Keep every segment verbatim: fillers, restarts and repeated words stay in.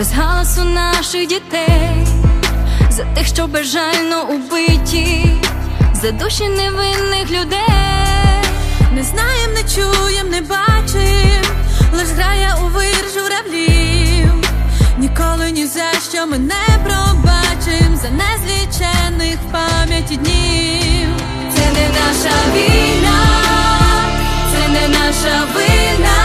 без галасу наших дітей, за тих, що безжально убиті, за душі невинних людей. Не знаєм, не чуєм, не бачим, лиш грає у вир журавлів. Ніколи ні за що ми не пробачим за незлічених в пам'яті днів. Це не наша війна, це не наша вина.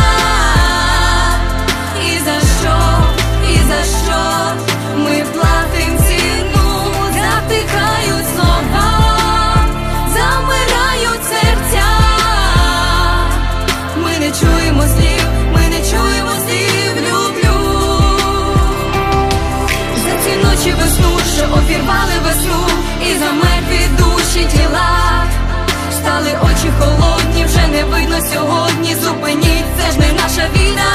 І за що, і за що ми платим ціну? Затихають слова, замирають серця. Ми не чуємо слів, ми не чуємо слів люблю. За ці ночі весну, що обірвали весну, і за мертві душі тіла. Стали очі холодні, вже не видно сьогодні. Зупиніть, це ж не наша війна.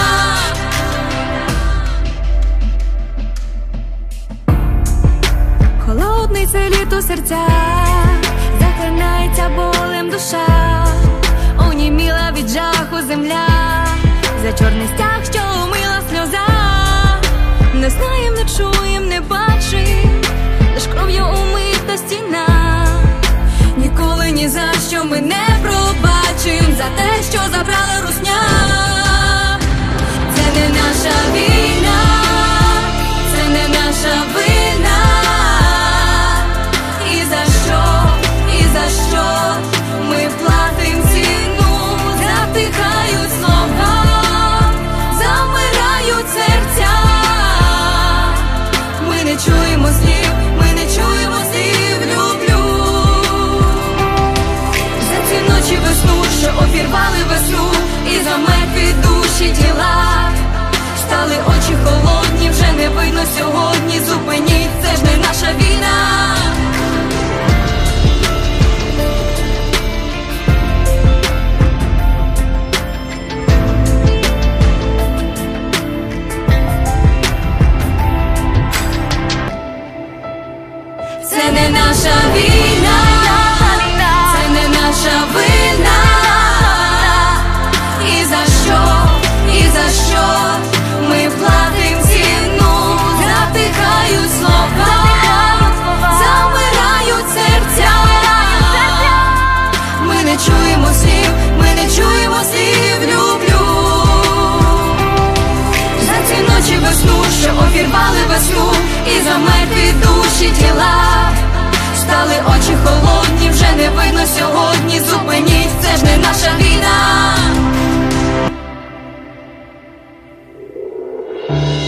Холодний це літо серця, захлинається болем душа. Оніміла від жаху земля, за чорний стяг, що умила сльоза. не знаєм, не чуєм, не бачим, лиш кров'ю умита стіна. Ніколи ні за що ми не пробачим за те, що забрала русня. Це не наша війна, це не наша вина. І за що, і за що ми платим ціну? Затихають слова, замирають серця. Ми не чуємо слів, ми не чуємо слів люблю. За ці ночі весну, що обірвали весну, і за мертві душі тіла. Стали очі холодні, вже не видно сьогодні. Зупиніть, це ж не наша війна. Це не наша війна, це не наша вина. І за що, і за що ми платим ціну? Затихають слова, замирають серця. Ми не чуємо слів, ми не чуємо слів люблю. За ці ночі весну, що обірвали весну, і за мертві душі тіла. Стали очі холодні, вже не видно сьогодні. Зупиніть, це ж не наша війна.